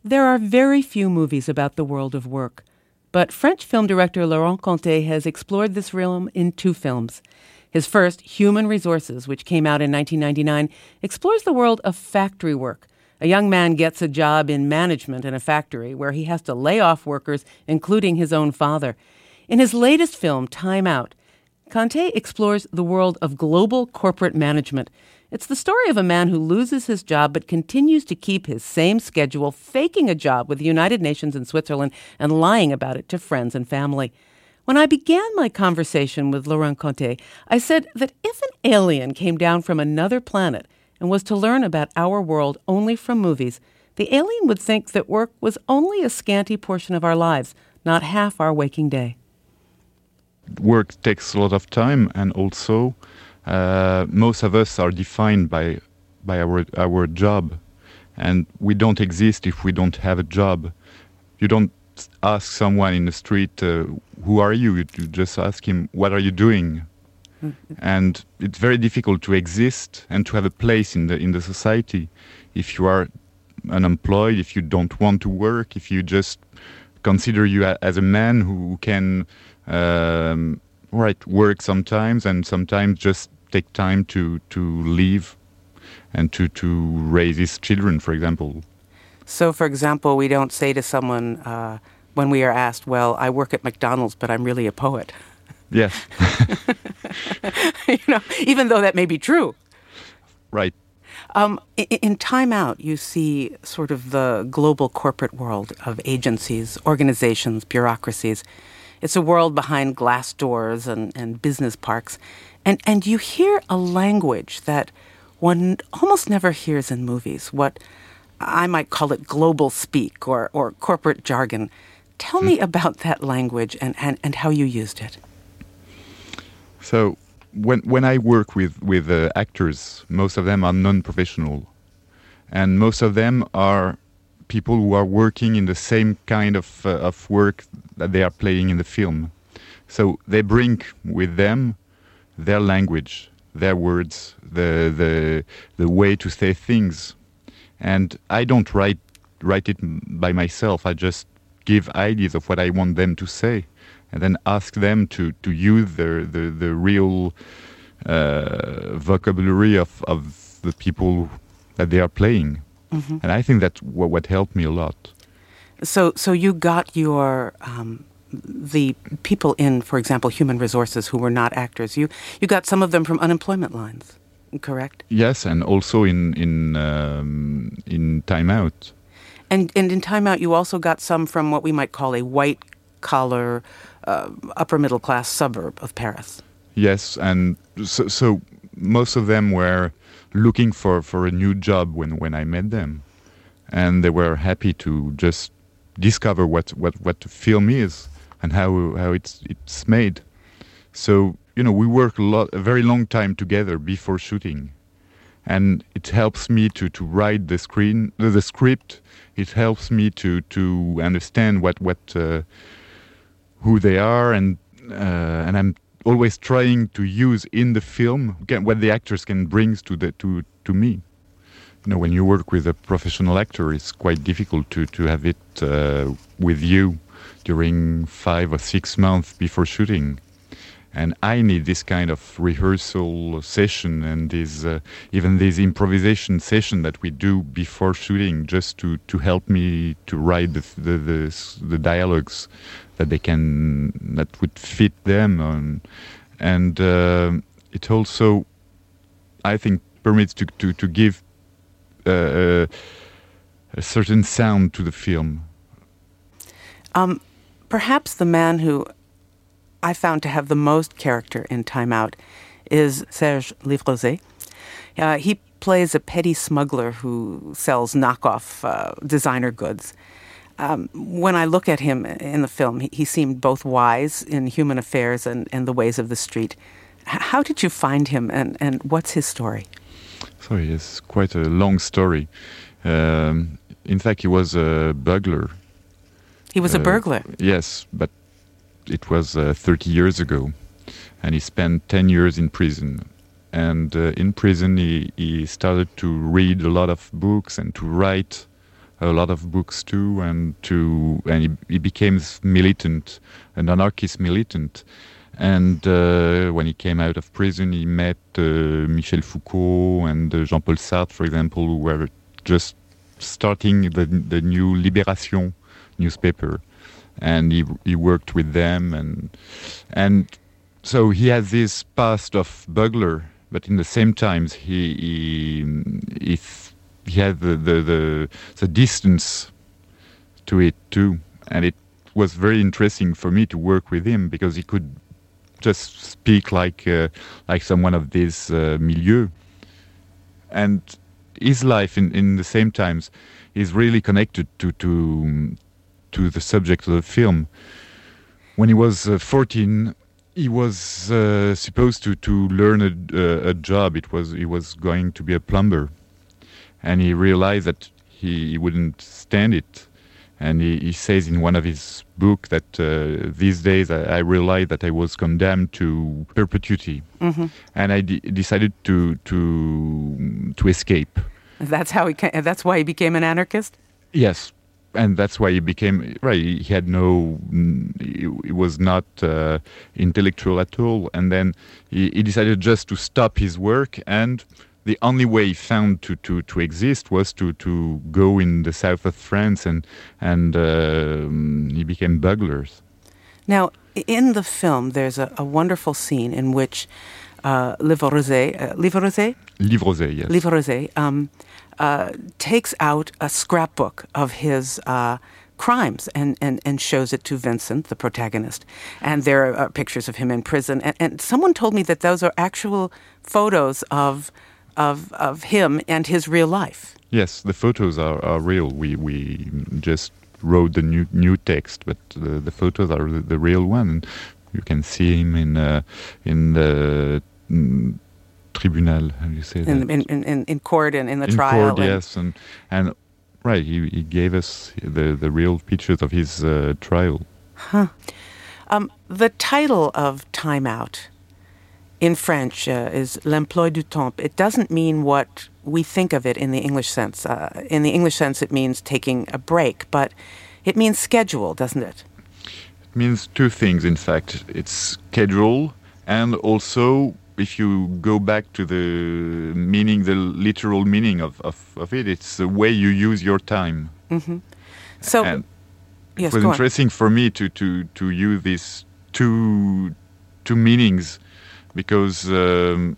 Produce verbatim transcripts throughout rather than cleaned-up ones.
There are very few movies about the world of work, but French film director Laurent Conté has explored this realm in two films. His first, Human Resources, which came out in nineteen ninety-nine, explores the world of factory work. A young man gets a job in management in a factory where he has to lay off workers, including his own father. In his latest film, Time Out, Conté explores the world of global corporate management. It's the story of a man who loses his job but continues to keep his same schedule, faking a job with the United Nations in Switzerland and lying about it to friends and family. When I began my conversation with Laurent Conté, I said that if an alien came down from another planet and was to learn about our world only from movies, the alien would think that work was only a scanty portion of our lives, not half our waking day. Work takes a lot of time, and also uh, most of us are defined by by our our job, and we don't exist if we don't have a job. You don't ask someone in the street, uh, who are you? You just ask him, what are you doing? Mm-hmm. And it's very difficult to exist and to have a place in the in the society if you are unemployed, if you don't want to work, if you just consider you a, as a man who can um, right work sometimes and sometimes just take time to to live and to to raise his children, for example. So, for example, we don't say to someone uh, when we are asked, well, I work at McDonald's, but I'm really a poet. Yes. You know, even though that may be true. Right. Um, in, in Time Out, you see sort of the global corporate world of agencies, organizations, bureaucracies. It's a world behind glass doors and, and business parks. And, and you hear a language that one almost never hears in movies, what I might call it global speak or, or corporate jargon. Tell mm. me about that language and, and, and how you used it. So when when I work with, with uh, actors, most of them are non-professional. And most of them are people who are working in the same kind of, uh, of work that they are playing in the film. So they bring with them their language, their words, the the the way to say things. And I don't write write it by myself. I just give ideas of what I want them to say, and then ask them to, to use the the, the real uh, vocabulary of, of the people that they are playing. Mm-hmm. And I think that's what, what helped me a lot. So so you got your um, the people in, for example, Human Resources who were not actors. You you got some of them from unemployment lines. Correct? Yes, and also in in um, in Time Out. And and in Time Out, you also got some from what we might call a white-collar, uh, upper-middle-class suburb of Paris. Yes, and so, so most of them were looking for, for a new job when, when I met them. And they were happy to just discover what, what, what the film is and how how it's it's made. So, you know, we work a lot, a very long time together before shooting, and it helps me to, to write the screen, the, the script. It helps me to to understand what what uh, who they are, and uh, and I'm always trying to use in the film what the actors can bring to the to to me. You know, when you work with a professional actor, it's quite difficult to to have it uh, with you during five or six months before shooting. And I need this kind of rehearsal session and this, uh, even this improvisation session that we do before shooting, just to, to help me to write the, the the the dialogues that they can that would fit them, on, and uh, it also, I think, permits to to to give uh, a certain sound to the film. Um, perhaps the man who I found to have the most character in Time Out is Serge Livroset. Uh, he plays a petty smuggler who sells knockoff uh, designer goods. Um, when I look at him in the film, he, he seemed both wise in human affairs and, and the ways of the street. H- how did you find him, and, and what's his story? Sorry, it's quite a long story. Um, in fact, he was a burglar. He was uh, a burglar? Yes, but it was uh, thirty years ago, and he spent ten years in prison. And uh, in prison, he, he started to read a lot of books and to write a lot of books too, and to and he, he became militant, an anarchist militant. And uh, when he came out of prison, he met uh, Michel Foucault and uh, Jean-Paul Sartre, for example, who were just starting the the new Libération newspaper, and he he worked with them, and and so he has this past of burglar, but in the same times he he he, he had the, the the the distance to it too, and it was very interesting for me to work with him because he could just speak like uh, like someone of this uh, milieu, and his life in, in the same times is really connected to to to the subject of the film. When he was uh, fourteen, he was uh, supposed to to learn a, uh, a job. It was he was going to be a plumber, and he realized that he, he wouldn't stand it. And he, he says in one of his books that uh, these days I, I realized that I was condemned to perpetuity, mm-hmm. and I de- decided to to to escape. That's how he. Ca- that's why he became an anarchist. Yes, and that's why he became right. He had no. He, he was not uh, intellectual at all, and then he, he decided just to stop his work, and the only way he found to, to, to exist was to, to go in the south of France, and and uh, he became burglars. Now, in the film, there's a, a wonderful scene in which uh, Livorozet, uh, Livorozet? Livorozet, yes. Livorozet um, uh, takes out a scrapbook of his uh, crimes and, and, and shows it to Vincent, the protagonist. And there are uh, pictures of him in prison. And, and someone told me that those are actual photos of Of, of him and his real life. Yes, the photos are, are real. We we just wrote the new new text, but the, the photos are the, the real one. You can see him in uh, in the mm, tribunal. How do you say that? In in, in, in court and in the in trial. Court, and yes, and and right. He he gave us the the real pictures of his uh, trial. Huh. Um, the title of Time Out in French uh, is l'emploi du temps. It doesn't mean what we think of it in the English sense. Uh, in the English sense, it means taking a break, but it means schedule, doesn't it? It means two things, in fact. It's schedule, and also, if you go back to the meaning, the literal meaning of, of, of it, it's the way you use your time. Mm-hmm. So, and yes, it was go interesting on. for me to, to, to use these two two meanings, because um,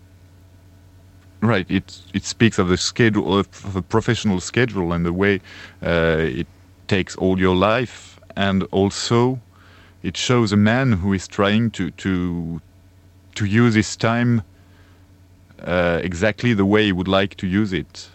right, it it speaks of the schedule of a professional schedule and the way uh, it takes all your life, and also it shows a man who is trying to to to use his time uh, exactly the way he would like to use it.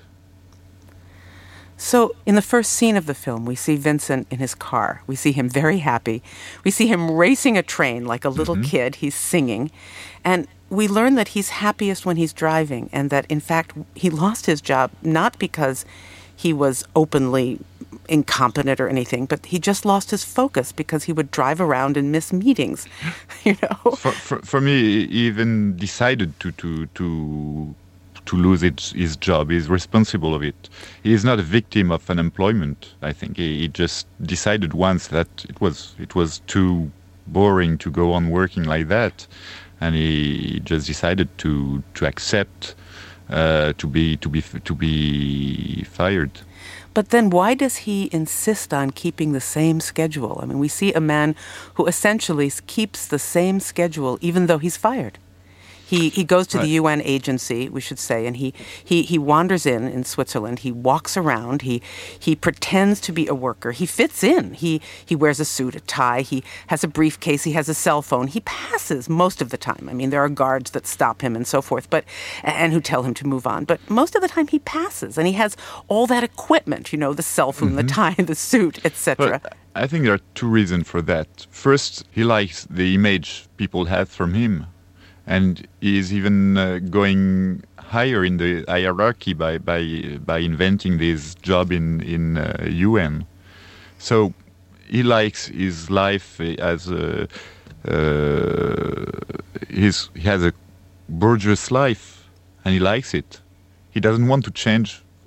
So, in the first scene of the film, we see Vincent in his car. We see him very happy. We see him racing a train like a little mm-hmm. kid. He's singing. And we learn that he's happiest when he's driving, and that, in fact, he lost his job not because he was openly incompetent or anything, but he just lost his focus because he would drive around and miss meetings, you know? For, for, for me, he even decided to... to, to to lose it, his job. He's responsible of it. He is not a victim of unemployment, I think. He, he just decided once that it was it was too boring to go on working like that, and he just decided to to accept uh, to be to be to be fired. But then why does he insist on keeping the same schedule? I mean, we see a man who essentially keeps the same schedule even though he's fired. He he goes to right. the U N agency, we should say, and he, he, he wanders in in Switzerland. He walks around. He he pretends to be a worker. He fits in. He he wears a suit, a tie. He has a briefcase. He has a cell phone. He passes most of the time. I mean, there are guards that stop him and so forth, but and who tell him to move on. But most of the time, he passes, and he has all that equipment. You know, the cell phone, mm-hmm. the tie, the suit, et cetera. I think there are two reasons for that. First, he likes the image people have from him. And he is even uh, going higher in the hierarchy by by by inventing this job in in uh, U N. So he likes his life as a uh, his he has a bourgeois life, and he likes it. He doesn't want to change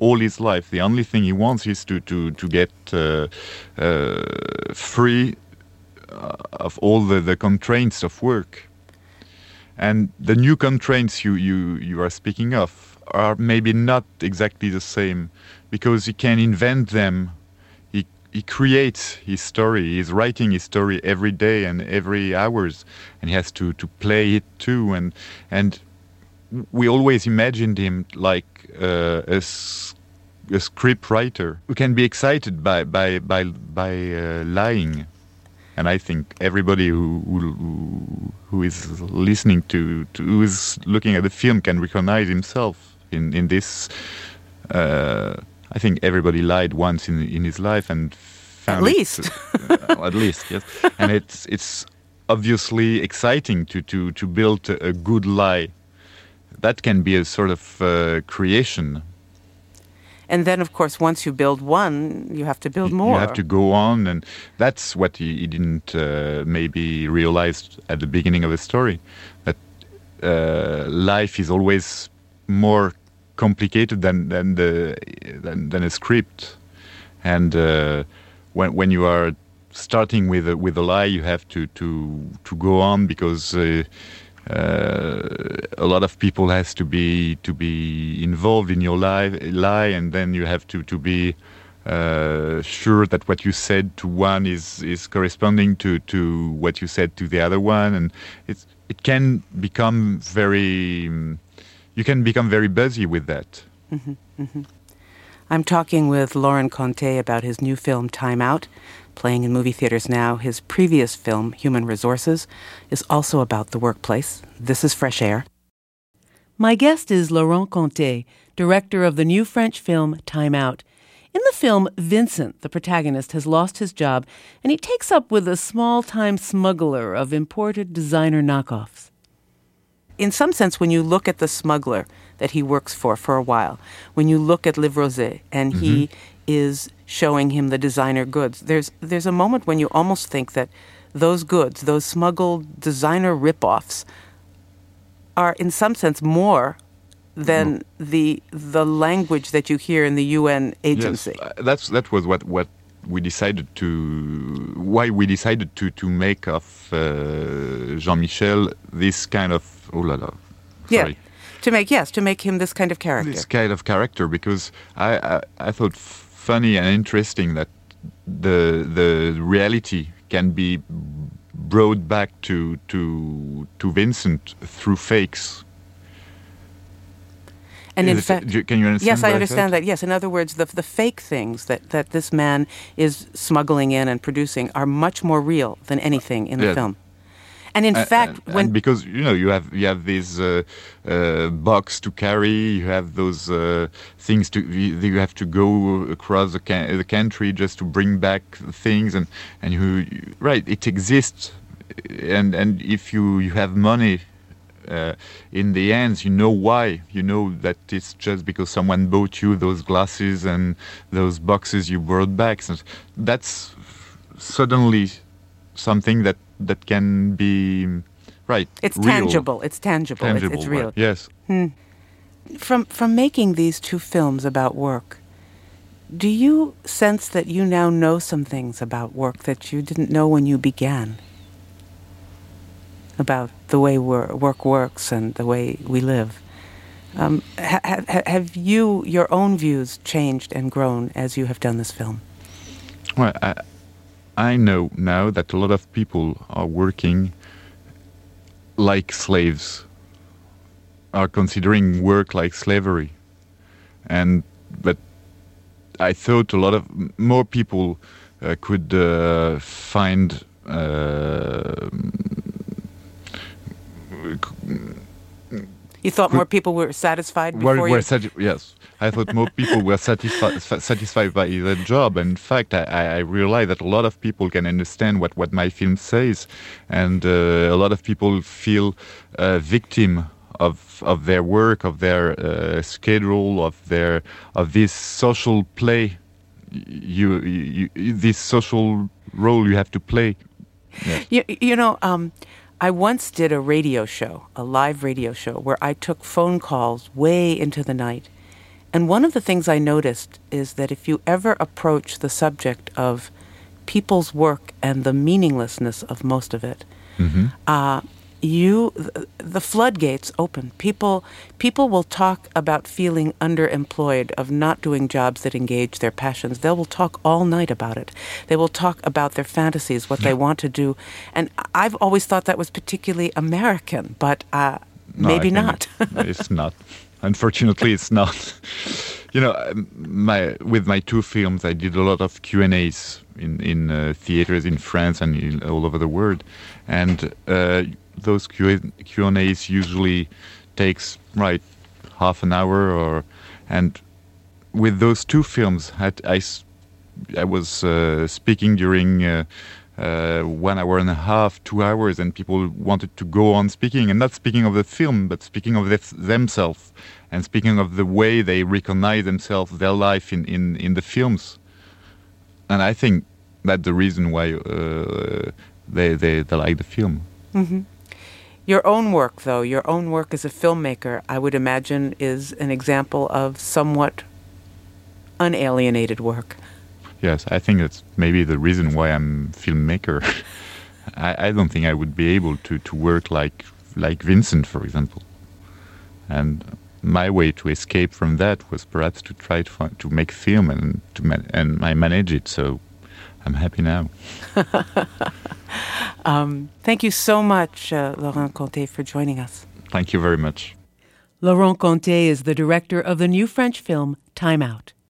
all his life. The only thing he wants is to to to get uh, uh, free uh, of all the, the constraints of work. And the new constraints you, you, you are speaking of are maybe not exactly the same, because he can invent them. He he creates his story. He's writing his story every day and every hours, and he has to, to play it too. And and we always imagined him like uh, a, a script writer who can be excited by by by by uh, lying. And I think everybody who, who who is listening to, to who is looking at the film can recognize himself in in this. Uh, I think everybody lied once in in his life, and found at least, it, uh, at least, yes. And it's it's obviously exciting to to to build a, a good lie. That can be a sort of uh, creation. And then, of course, once you build one, you have to build more. You have to go on, and that's what he, he didn't uh, maybe realize at the beginning of the story, that uh, life is always more complicated than than the than, than a script. And uh, when when you are starting with a, with a lie, you have to to to go on, because Uh, Uh, a lot of people has to be to be involved in your lie, lie, and then you have to to be uh, sure that what you said to one is is corresponding to, to what you said to the other one, and it's it can become very you can become very busy with that. Mm-hmm, mm-hmm. I'm talking with Laurent Conté about his new film Time Out, playing in movie theaters now. His previous film, Human Resources, is also about the workplace. This is Fresh Air. My guest is Laurent Conté, director of the new French film Time Out. In the film, Vincent, the protagonist, has lost his job, and he takes up with a small-time smuggler of imported designer knockoffs. In some sense, when you look at the smuggler that he works for for a while, when you look at Liv Rosé and mm-hmm. he is showing him the designer goods, there's there's a moment when you almost think that those goods, those smuggled designer ripoffs, are in some sense more than mm. the the language that you hear in the U N agency. Yes, uh, that's that was what what we decided to why we decided to to make of uh, Jean-Michel this kind of oh la la sorry. Yeah. To make, yes, to make him this kind of character. This kind of character, because I, I, I thought f- funny and interesting that the the reality can be brought back to to to Vincent through fakes. And in fact, can you understand? Yes, I understand that. Yes, in other words, the the fake things that, that this man is smuggling in and producing are much more real than anything in the yeah. film. And in and, fact, and, when and because you know you have you have this uh, uh, box to carry, you have those uh, things to you have to go across the, ca- the country just to bring back things, and and you right it exists, and and if you you have money uh, in the ends, you know why. You know that it's just because someone bought you those glasses and those boxes you brought back. So that's suddenly something that. that can be right. It's real. tangible. It's tangible. tangible it's, it's real. Right. Yes. Hmm. From from making these two films about work, do you sense that you now know some things about work that you didn't know when you began? About the way work works and the way we live. Um, ha- ha- have you, your own views changed and grown as you have done this film? Well, I, I know now that a lot of people are working like slaves, are considering work like slavery. And but I thought a lot of more people uh, could uh, find uh, You thought more people were satisfied before were, you... were sati- yes. I thought more people were satisfi- satisfied by their job. And in fact, I, I realized that a lot of people can understand what, what my film says. And uh, a lot of people feel uh, victim of of their work, of their uh, schedule, of their of this social play. You, you, you this social role you have to play. Yes. You, you know, um, I once did a radio show, a live radio show, where I took phone calls way into the night. And one of the things I noticed is that if you ever approach the subject of people's work and the meaninglessness of most of it, mm-hmm. uh, you the floodgates open. People people will talk about feeling underemployed, of not doing jobs that engage their passions. They will talk all night about it. They will talk about their fantasies, what they want to do. And I've always thought that was particularly American, but uh, no, maybe not. It's not. Unfortunately, it's not. You know, my with my two films, I did a lot of Q and A's in in uh, theaters in France and in, all over the world, and uh, those Q and A's usually takes right half an hour, or and with those two films, I I, I was uh, speaking during. Uh, Uh, one hour and a half, two hours, and people wanted to go on speaking, and not speaking of the film, but speaking of this, themselves, and speaking of the way they recognize themselves, their life in, in, in the films. And I think that's the reason why uh, they, they, they like the film. Mm-hmm. Your own work, though, your own work as a filmmaker, I would imagine, is an example of somewhat unalienated work. Yes, I think that's maybe the reason why I'm a filmmaker. I, I don't think I would be able to, to work like like Vincent, for example. And my way to escape from that was perhaps to try to find, to make film and to man, and I manage it. So I'm happy now. um, thank you so much, uh, Laurent Conté, for joining us. Thank you very much. Laurent Conté is the director of the new French film Time Out.